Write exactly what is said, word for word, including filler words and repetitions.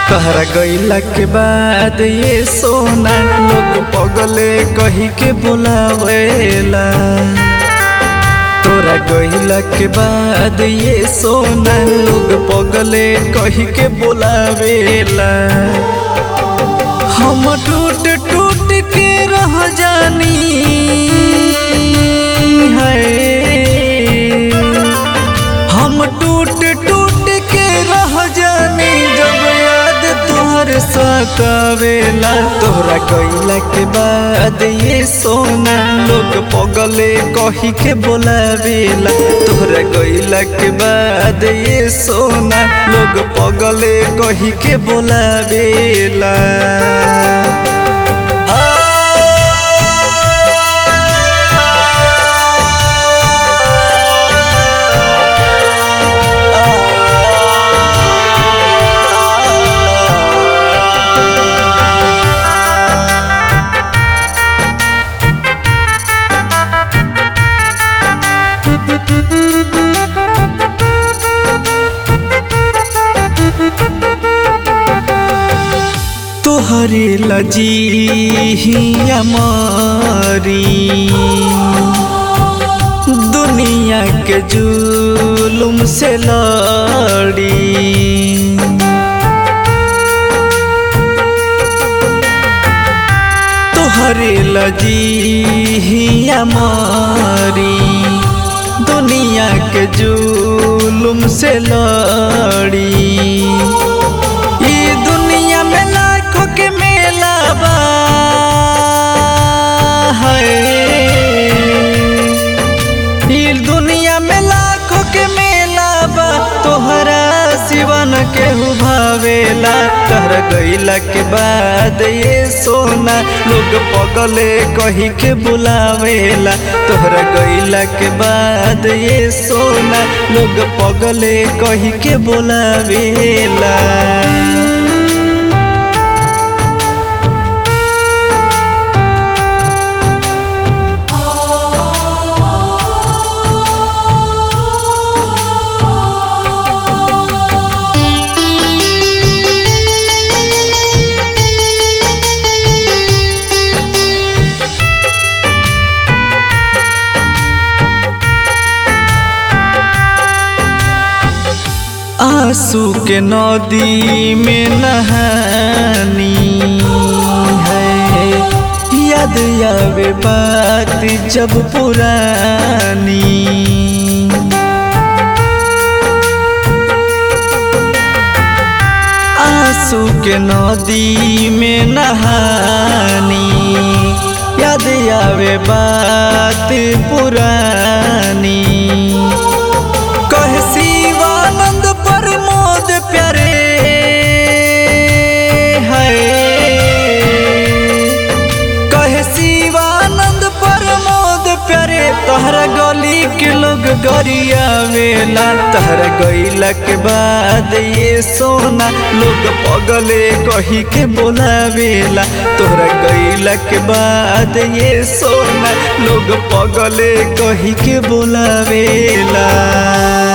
तहरा गईला के बाद ये सोना लोग पगले कही के बुलावेला। तोरा गईला के बाद ये सोना लोग पगले कही के बुलावेला। हम टूट टूट के रह जानी है, हम टूट टूट के रह जानी जब याद तोहर सतावेला। तोहरा गईला के बाद ये सोना लोग पगले कही के बुलावेला। तोहरा गईला के बाद ये सोना लोग पगले कही के बुलावेला। तोहरे लजी हमारी दुनिया के जुलुम से लड़ी। तोहरे लजी हमारी दुनिया के जुलुम से लड़ी। ये दुनिया में लाखों के मेला बा है, ये दुनिया में लाखों के मेला बा तोहरा सिवन के भावेला। तहरा गईला के बाद ये सोना लोग पगले कही के बुलावेला। तोहरा गईला के बाद ये सोना लोग पगले कही के बुलावेला। आंसू के नदी में नहानी है, याद आवे बात जब पुरानी। आंसू के नदी में नहानी, याद आवे बात पुरानी। कहे शिवानंद प्रमोद प्यारे है, कहे शिवानंद प्रमोद प्यारे तहरा गली के लोग गरियावेला। तहरा गईला के बाद ये सोना लोग पगले कही के बुलावेला। तोहरा गईला के बाद ये सोना लोग पगले कही के बुलावेला।